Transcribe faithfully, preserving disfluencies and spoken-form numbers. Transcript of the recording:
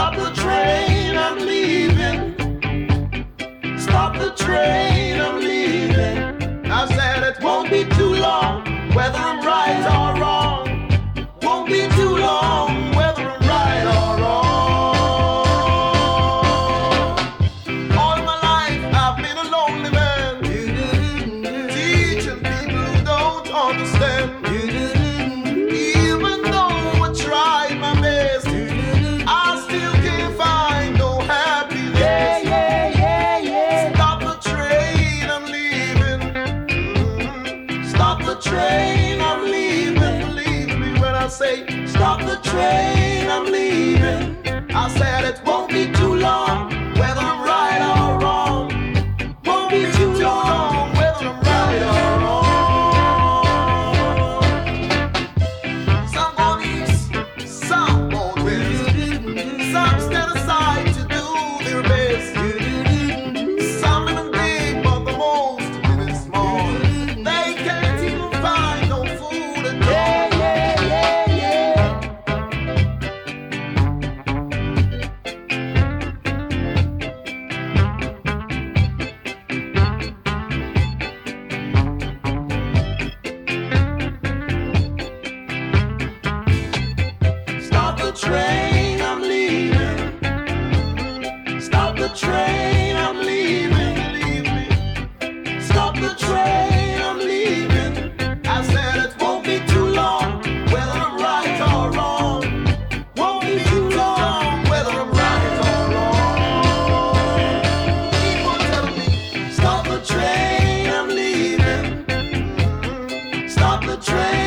Stop the train, I'm leaving. Stop the train, I'm leaving. I said it won't be too long, whether I'm right or wrong. Won't be too long, whether I'm right or wrong. All my life I've been a lonely man, teaching people who don't understand. Even though I tried my best, I still can't find no happiness. Yeah, yeah, yeah, yeah. Stop the train, I'm leaving. Mm-hmm. Stop the train, I'm leaving. Believe me when I say, stop the train, I'm leaving. I said it won't be too long, whether I'm right or wrong. Won't be too long, whether I'm right or wrong. Some go east, some go west. Some stand aside to do their best. Some live big, but the most live small. They can't even find no food at all. Yeah, yeah, yeah, yeah. Stop the train, I'm leaving. Stop the train, I'm leaving. Leave me. Stop the train, I'm leaving. I said it won't be too long, whether I'm right or wrong. Won't be too long, whether I'm right or wrong. People tell me, stop the train, I'm leaving. Stop the train.